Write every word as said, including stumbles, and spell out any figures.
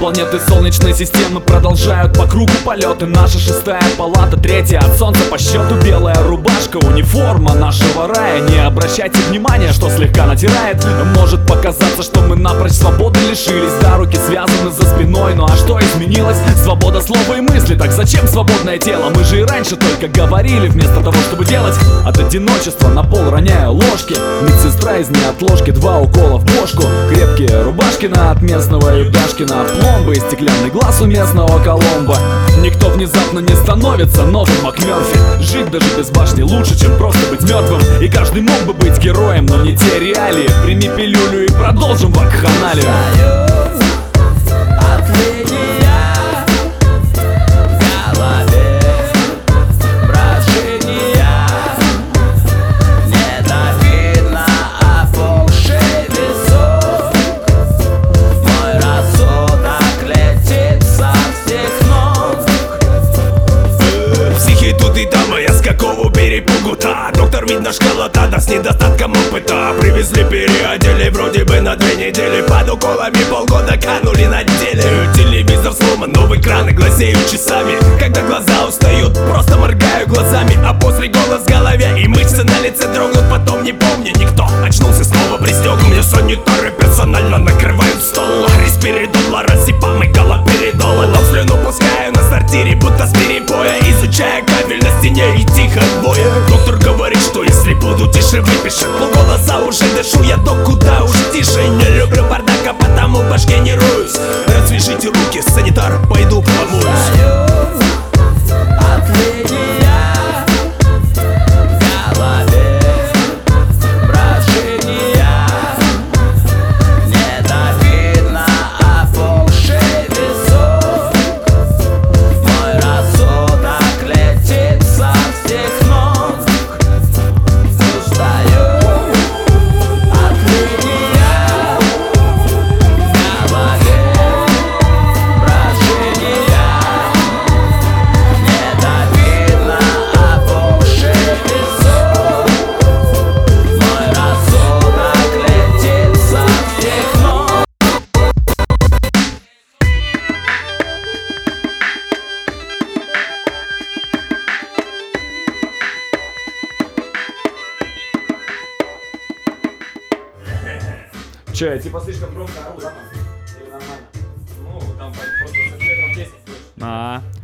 Планеты Солнечной системы продолжают по кругу полеты. Наша шестая палата, третья от солнца по счету. Белая рубашка, униформа нашего рая. Не обращайте внимания, что слегка натирает. Может показаться, что мы напрочь свободы лишились. Да, руки связаны за спиной, ну а что изменилось? Свобода слова и мысли, так зачем свободное тело? Мы же и раньше только говорили вместо того, чтобы делать. От одиночества на пол роняю ложки. Медсестра из неотложки, два укола в бошку. Крепкие рубашкина от местного Юдашкина. Пломбы и стеклянный глаз у местного Коломбо. Никто внезапно не становится новым МакМёрфи. Жить даже без башни лучше, чем просто быть мертвым. И каждый мог бы быть героем, но не те реалии. Прими пилюлю и продолжим вакханалию. Доктор, видно, школота, да с недостатком опыта. Привезли, переодели, вроде бы на две недели. Под уколами полгода канули на деле. Телевизор сломан, новые экраны глазеют часами. Когда глаза устают, просто моргаю глазами. А после голос в голове и мышцы на лице дрогнут. Потом не помню никто, очнулся снова пристёг. Мне санитары персонально накрывают стол. Респиридола, рассыпам и галоперидола. Но слюну пускаю на сортире, будто с перебоя. Изучая кабель на стене и тихо двое. Доктор говорит, что если буду тише, выпишет. Полголоса уже дышу, я док куда уж тише. Не люблю бардака, потому в башке не руюсь. Развяжите руки, санитар, пойду помоюсь. Че, я типа слишком громко ору, да, там? Или нормально? Ну, там просто совсем десять. А,